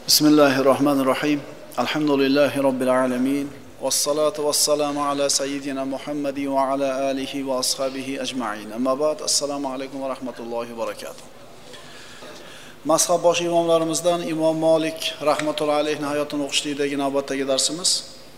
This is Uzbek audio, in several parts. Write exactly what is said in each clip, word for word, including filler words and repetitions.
Bismillahirrahmanirrahim. Alhamdulillahi Rabbil alamin. Vassalatu vassalamu ala sayyidina Muhammadin va ala alihi va ashabihi ajma'in. Amma ba'd. Assalomu alaykum va rahmatullohi va barakatuh. Mazhab bosh imomlarimizdan Imom Malik rahmatullohi alayhi hayotini o'qishlikdagi navbatdagi darsimiz.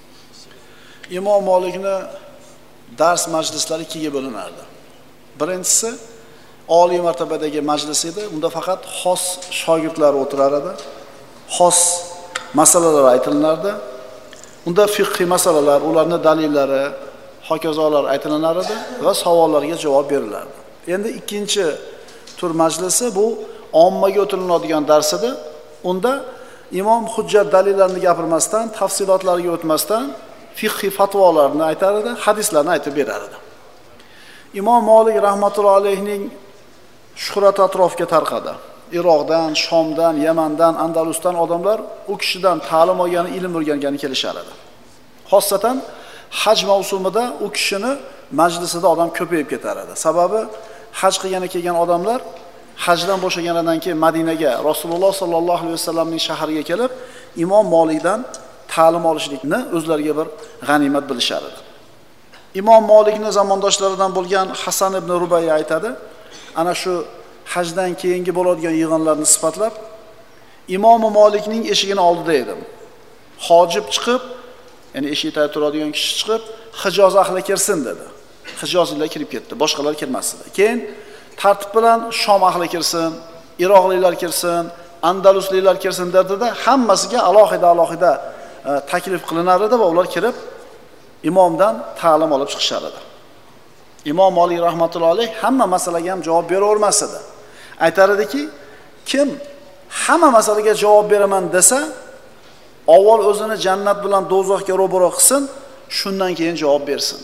Imom Malikni dars majlislari ikkiga bo'linardi. Birinchisi oliy martabadagi majlis edi. Unda faqat xos shogirdlar o'tirar edi. Xos masalalar aytilardi. Unda fiqhiy masalalar, ularning dalillari, hokazolar aytilar edi va savollarga javob berilardi. Endi ikkinchi tur majlisi bu ommaga o'tiriladigan dars edi. Unda imom hujjat dalillarni gapirmasdan, tafsilotlariga o'tmasdan fiqhiy fatvolarni aytar edi, hadislarni aytib berar edi. Imom Malik rahmatullohi alayhining shuhrati atrofga tarqadi. Iroqdan, Shomdan, Yamandan, Andalusdan odamlar u kishidan ta'lim olgani, ilm o'rgangani kelishar edi. Xossatan haj mavsumida u kishini majlisida odam ko'payib ketar edi. Sababi haj qilgani kelgan odamlar hajdan bo'shaganidan keyin Madinaga, Rasululloh sollallohu alayhi vasallamning shahriga kelib, Imom Malikdan ta'lim olishlikni o'zlariga bir g'animat bilishar edi. Imom Malikning zamondoshlaridan bo'lgan Hasan ibn Rubayy aytadi, ana shu hajdan keyingi bo'ladigan yig'inlarni sifatlab, Imom Malikning eshigini oldida edim. Hojib chiqib, ya'ni eshikda turadigan kishi chiqib, Hijoz ahli kirsin dedi. Hijozliklar kirib ketdi, boshqalar kirmasdi. Keyin tartib bilan Shom ahli kirsin, Iroqliklar kirsin, Andalusliklar kirsin dedi-da, hammasiga alohida-alohida taklif qilinar edi va ular kirib imomdan ta'lim olib chiqishar edi. Imom Malik rahmatullohi alayh hamma masalaga ham javob bera olmas edi. Aytar ediki, kim hamma masalaga javob beraman desa, avval o'zini jannat bilan do'zaxga ro'baro qilsin, shundan keyin javob bersin.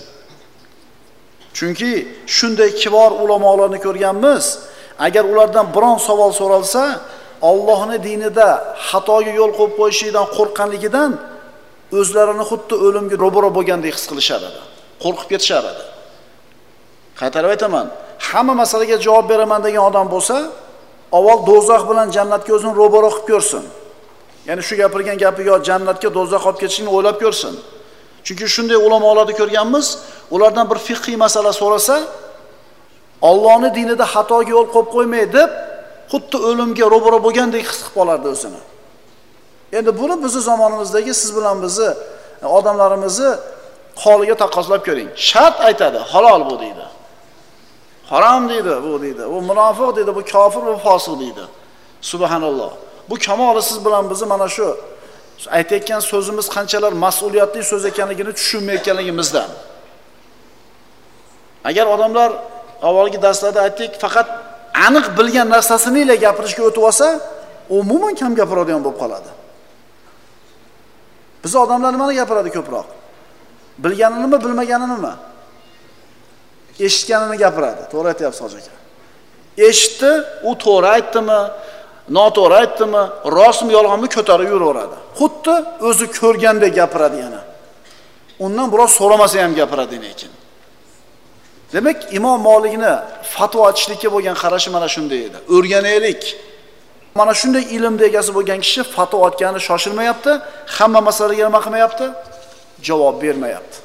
Chunki shunday kibor ulamolarni ko'rganmiz, agar ulardan biron savol so'ralsa, Allohning dinida xatoga yo'l qo'yib qo'yishidan qo'rqqanligidan o'zlarini xuddi o'limga ro'baro bo'lgandek his qilishar edi. Qo'rqib ketishar edi. Qaytarib aytaman, hamma masalaga javob beraman degan odam bo'lsa, avval do'zax bilan jannatga o'zini ro'baro qilib ko'rsin. Ya'ni shu gapirgan gapiga jannatga do'zax olib ketishini o'ylab ko'rsin. Chunki shunday ulamolarni ko'rganmiz, ulardan bir fiqhiy masala so'rasa, Allohning dinida xatoga yo'l qo'yib qo'ymay deb, xuddi o'limga ro'baro bo'lgandek his qilib olardi o'zini. Endi buni bizning zamonimizdagi siz bilan bizni odamlarimizni holiga taqqoslab ko'ring. Shart aytadi, halol bu deydi. Harom deydi, bu deydi. U munofiq deydi, bu kofir va fosiq deydi. Subhanalloh. Bu kamoli siz bilan bizni mana shu aytayotgan so'zimiz qanchalar mas'uliyatli so'z ekanligini tushunmayotganligimizdan. Agar odamlar avvalgi darslarda aytdik, faqat aniq bilgan narsasini ila gapirishga o'tib olsa, umuman kam gapiradigan bo'lib qoladi. Biz odamlar nimani gapiradi ko'proq? Bilganini, bilmaganini? Eshitganini gapiradi. To'g'ri aytyapsiz hoji aka. Eshitdi, u to'g'ri aytdimi, noto'g'ri aytdimi, rostmi, yolg'onmi ko'tarib yuraveradi. Xuddi o'zi ko'rgandek gapiradi yana. Undan biroz so'ramasa ham gapiradi lekin. Demak, Imom Malikni fatvo aytishlikka bo'lgan qarashi mana shunday edi. O'rganaylik. Mana shunday ilmda egasi bo'lgan kishi fatvo aytgani shoshilmayapti, hamma masalaga nima qilmayapti? Javob bermayapti.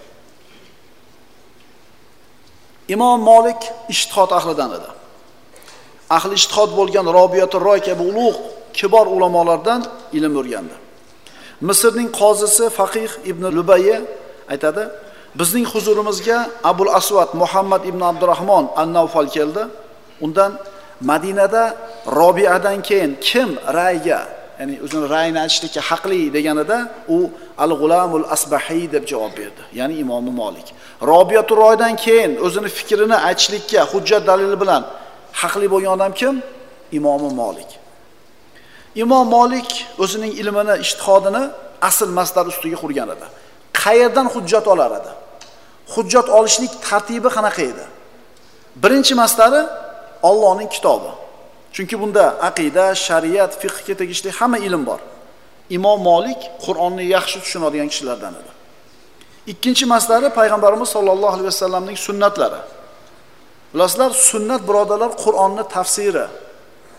Imom Malik ijtihod ahlidan edi. Ahli ijtihod bo'lgan Robiyatul Roy kabi ulug' kibor ulamolardan ilm o'rgandi. Misrning qozisi Faqih ibn Lubayy aytadi, bizning huzurimizga Abul Aswad Muhammad ibn Abdurrahmon an-Nawfal keldi. Undan Madinada Robiyadan keyin kim ra'yga, ya'ni o'zining ra'yini aytishlikka haqli deganida u Al-Ghulamul Asbahiy deb javob berdi. Ya'ni Imom Malik. Robiyatul Roydan keyin o'zining fikrini aytishlikka hujjat dalili bilan haqli bo'lgan odam kim? Imom Malik. Imom Malik o'zining ilmini, ijtihodini asl masdar ustiga qurgan edi. Qayerdan hujjat olar edi? Hujjat olishlik tartibi qanaqa edi? Birinchi masdari Allohning kitobi. Chunki bunda aqida, shariat, fiqhga tegishli hamma ilm bor. Imom Malik Qur'onni yaxshi tushunadigan kishilardan edi. Ikkinchi masdari payg'ambarimiz sollallohu alayhi vasallamning sunnatlari. Bilasizlar, sunnat birodarlar Qur'onning tafsiri.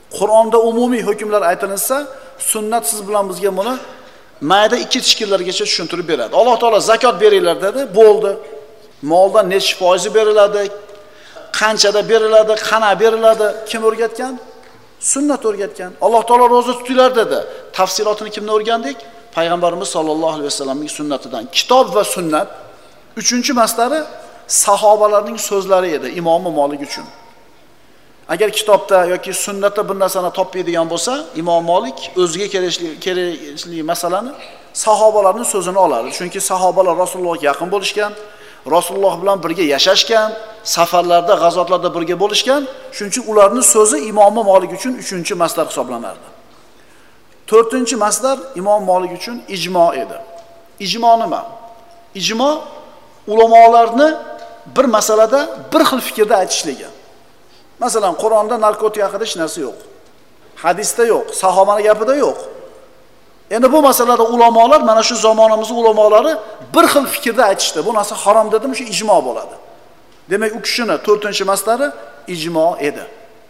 Qur'onda umumiy hukmlar aytilsa, sunnat siz bilan bizga buni mayda ikki tishkillargacha tushuntirib beradi. Alloh taolo zakot beringlar dedi, bo'ldi. Moldan necha foizi beriladi, qanchada beriladi, qana beriladi, kim o'rgatgan? Sunnat o'rgatgan. Alloh taolo roza tutinglar dedi. Tafsilotini kimdan o'rgandik? Payg'ambarimiz sollallohu alayhi vasallamning sunnatidan. Kitob va sunnat. Uchinchi maslari sahobalarning so'zlari edi Imom Molik uchun. Agar kitobda yoki sunnatda bir narsani topmaydigan bo'lsa, Imom Molik o'ziga kerakli kerakli masalani sahobalarning so'zini olardi. Chunki sahobalar Rasulullohga yaqin bo'lishgan, Rasululloh bilan birga yashashgan, safarlarda, g'azotlarda birga bo'lishgan. Shuning uchun ularning so'zi Imom Molik uchun uchinchi masdar hisoblanardi. to'rtinchi masdar Imom Molik uchun ijmo edi. Ijmo nima? Ijmo ulamolarni bir masalada bir xil fikrda aytishligi. Masalan, Qur'onda narkotik haqida hech narsa yo'q. Hadisda yo'q, sahobaning gapida yo'q. Endi bu masalada ulamolar, mana shu zamonimizning ulamolari bir xil fikrda aytishdi. Bu narsa harom dedim, shu ijmo bo'ladi. Demak, u kishini to'rtinchi masdari ijmo edi.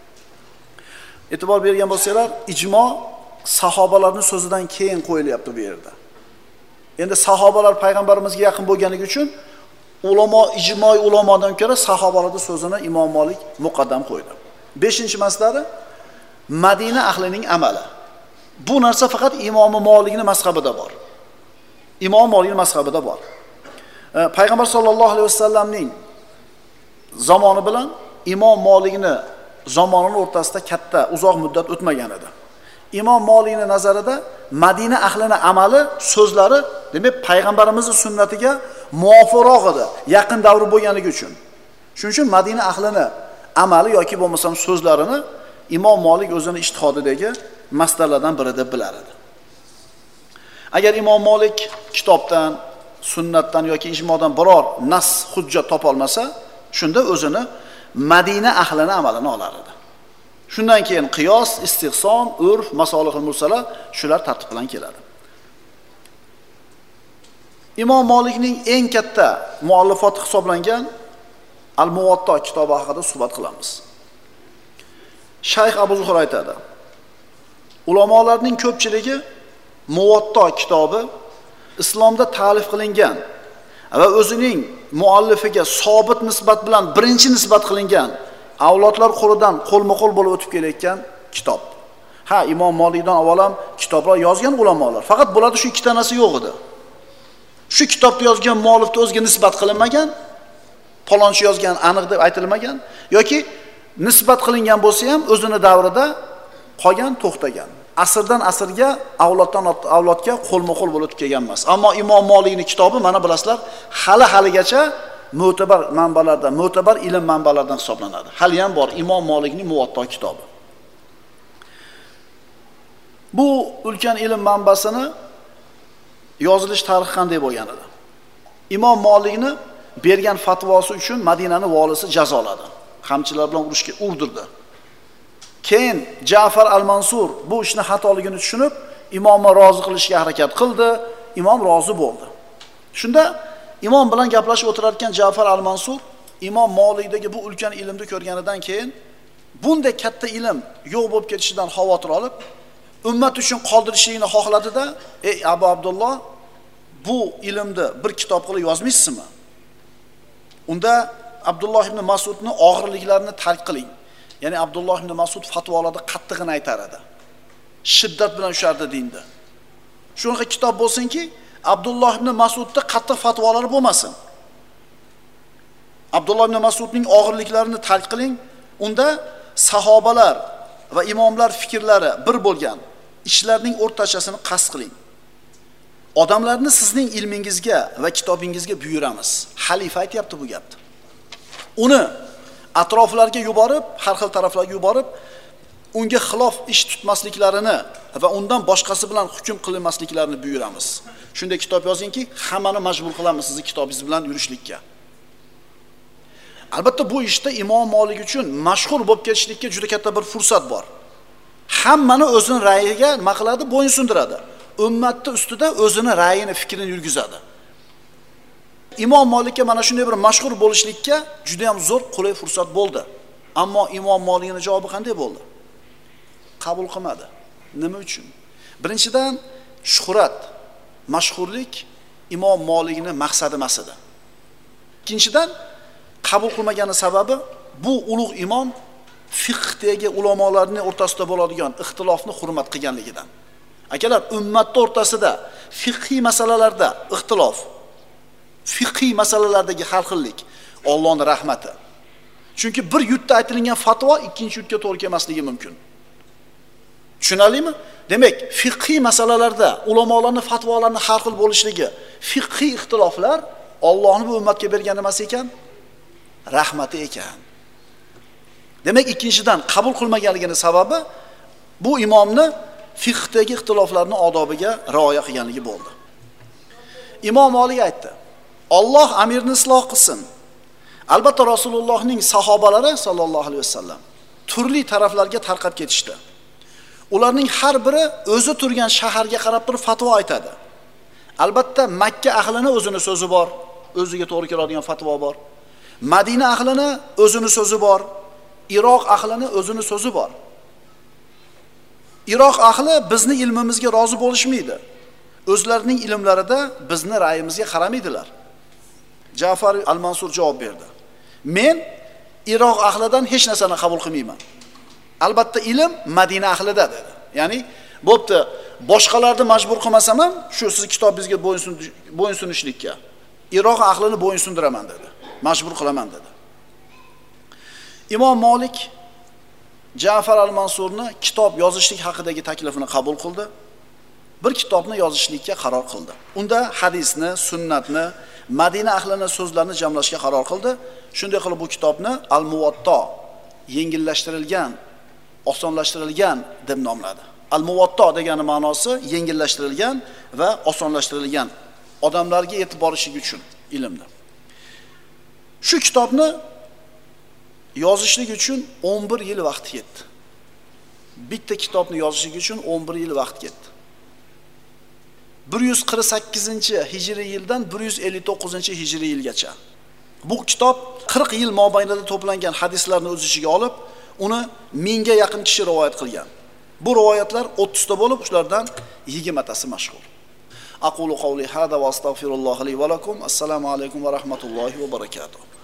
E'tibor bergan bo'lsanglar, ijmo sahobalarning so'zidan keyin qo'yilyapti bu yerda. Endi sahobalar payg'ambarimizga yaqin bo'lganligi uchun ulamo ijmoy ulamodan ko'ra sahobalarning so'zini Imom Molik muqaddam qo'ydi. beshinchi masdari Madina ahlining amali. Bu narsa faqat Imom Molikning mazhabida bor. Imom Molikning mazhabida bor. E, Payg'ambar sollallohu alayhi vasallamning zamoni bilan Imom Molikning zamonining o'rtasida katta, uzoq muddat o'tmagan edi. Imom Molikning nazarida Madina ahlining amali, so'zlari, demak, payg'ambarimizning sunnatiga muvofiqroq edi, yaqin davri bo'lganligi uchun. Shuning uchun Madina ahlining amali yoki bo'lmasam so'zlarini Imom Molik o'zini ijtihodidagi masalalardan biri deb bilar edi. Agar Imom Molik kitobdan, sunnatdan yoki ijmodan biror nas, hujjat topa olmasa, shunda o'zini Madina ahlining amalini olar edi. Shundan keyin qiyos, istihson, urf, masolihul mursala shular tartib bilan keladi. Imom Molikning eng katta muallifoti hisoblangan Al-Muvatta kitobi haqida suhbat qilamiz. Shayx Abu Zuhur aytadi: ulamolarning ko'pchiligi Muvatta kitobi islomda ta'lif qilingan va o'zining muallifiga sobit nisbat bilan birinchi nisbat qilingan avlodlar qo'lidan qo'lma-qo'l bo'lib o'tib kelayotgan kitob. Ha, Imom Molikdan avvalam kitoblar yozgan ulamolar. Faqat bo'ladi shu ikkita narsa yo'q edi. Shu kitobni yozgan muallifga o'ziga nisbat qilinmagan, falonchi yozgan aniq deb aytilmagan yoki nisbat qilingan bo'lsa ham o'zini davrida qolgan, to'xtagan. Asrdan asrga, avloddan avlodga qo'lma-qo'l bo'lib o'tib kelgan emas. Ammo Imom Molikning kitobi mana bilasizlar, hali haligacha mo'tabar manbalardan, mo'tabar ilm manbalaridan hisoblanadi. Hali ham bor Imom Molikning Muvatta kitobi. Bu ulkan ilm manbasini yozilish tarixi qanday bo'lgan edi? Imom Molikni bergan fatvosi uchun Madinaning valisi jazoladi. Qamchilar bilan urushga urdirdi. Keyin Ja'far al-Mansur bu ishni xatoligini tushunib, imomni rozi qilishga harakat qildi. Imom rozi bo'ldi. Shunda imom bilan gaplashib o'tirarkan Ja'far al-Mansur Imom Molikdagi bu ulkan ilmni ko'rganidan keyin bunday katta ilm yo'q bo'lib ketishidan xavotir olib, ummat uchun qoldirishlikni xohladi-da, "Ey Abu Abdulloh, bu ilmni bir kitob qilib yozmaysizmi? Unda Abdulloh ibn Mas'udning og'irliklarini tark qiling." Ya'ni Abdulloh ibn Mas'ud fatvolarda qattig'ini aytar edi. Shiddat bilan ushardi dinda. Shunaqa kitob bo'lsinki, Abdulloh ibn Mas'udda qattiq fatvolari bo'lmasin. Abdulloh ibn Mas'udning og'irliklarini tark qiling. Unda sahobalar va imomlar fikrlari bir bo'lgan ishlarning o'rtachasini qasd qiling. Odamlarni sizning ilmingizga va kitobingizga buyuramiz. Xalifa aytibdi bu gapni. Uni atroflarga yuborib, har xil taraflarga yuborib, unga xilof ish tutmasliklarini va undan boshqasi bilan hukm qilinmasliklarini buyuramiz. Shunday kitob yozingki, hammani majbur qilamiz sizni kitobingiz bilan yurishlikka. Albatta bu ishda Imom Molik uchun mashhur bo'lib ketishlikka juda katta bir fursat bor. Hammani o'zining ra'yiga nima qiladi? Bo'yinsundiradi. Ummatning ustida o'zining ra'yini, fikrini yurgizadi. Imom Molikka mana shunday bir mashhur bo'lishlikka juda ham zo'r, qulay fursat bo'ldi. Ammo Imom Molikning javobi qanday bo'ldi? qabul qilmadi. Nima uchun? Birinchidan, shuhrat, mashhurlik Imom Molikning maqsadi emas edi. Ikkinchidan, qabul qilmagani sababi bu ulug' imom fiqhdagi ulamolarning o'rtasida bo'ladigan ixtilofni hurmat qilganligidan. Akalar, ummatning o'rtasida fiqhiy masalalarda ixtilof, fiqhiy masalalardagi har xillik Allohning rahmati. Chunki bir yurtda aytilgan fatvo ikkinchi yurtga to'g'ri kelmasligi mumkin. Tushunarlimi? Demak, fiqhiy masalalarda ulamolarning fatvolarini har xil bo'lishligi, fiqhiy ixtiloflar Allohning bu ummatga bergan emas ekan, rahmati ekan. Demak, ikkinchidan qabul qilmaganligining sababi bu imomni fiqhdagi ixtiloflarning odobiga rioya qilganligi bo'ldi. Imom Molik aytdi: Alloh amirni isloh qilsin. Albatta Rasulullohning sahobalari sallallohu alayhi vasallam turli taraflarga tarqab ketishdi. Ularning har biri o'zi turgan shaharga qarab turib fatvo aytadi. Albatta Makka ahlining o'zining so'zi bor, o'ziga to'g'ri keladigan fatvo bor. Madina ahlining o'zining so'zi bor, Iroq ahlining o'zining so'zi bor. Iroq ahli bizning ilmimizga rozi bo'lishmaydi. O'zlarining ilmlarida bizning ra'yimizga qaramaydilar. Ja'far al-Mansur javob berdi: Men Iroq ahlidan hech narsani qabul qilmayman. Albatta ilm Madina ahlida dedi. Ya'ni bo'pti, boshqalarni majbur qilmasam ham shu siz kitobingizga bo'ysunishlikka Iroq ahlini bo'ysundiraman dedi. Majbur qilaman dedi. Imom Molik Ja'far al-Mansurni kitob yozishlik haqidagi taklifini qabul qildi. Bir kitobni yozishlikka qaror qildi. Unda hadisni, sunnatni, Madina ahlining so'zlarini jamlashga qaror qildi. Shunday qilib bu kitobni Al-Muwatta, yengillashtirilgan, osonlashtirilgan deb nomladi. Al-Muwatta degani ma'nosi yengillashtirilgan va osonlashtirilgan, odamlarga yetib borishligi uchun ilmni. Shu kitobni yozishlik uchun o'n bir yil vaqt ketdi. Bitta kitobni yozishlik uchun o'n bir yil vaqt ketdi. bir yuz qirq sakkizinchi hijriy yildan bir yuz ellik to'qqizinchi hijriy yilgacha. Bu kitob qirq yil mobaynida to'plangan hadislarni o'z ichiga olib, uni mingga yaqin kishi rivoyat qilgan. Bu rivoyatlar o'ttiz ta bo'lib, shulardan yigirmatasi mashhur. Aqulu qawli hada va astagfirullohi li va lakum. Assalomu alaykum va rahmatullohi va barakatuh.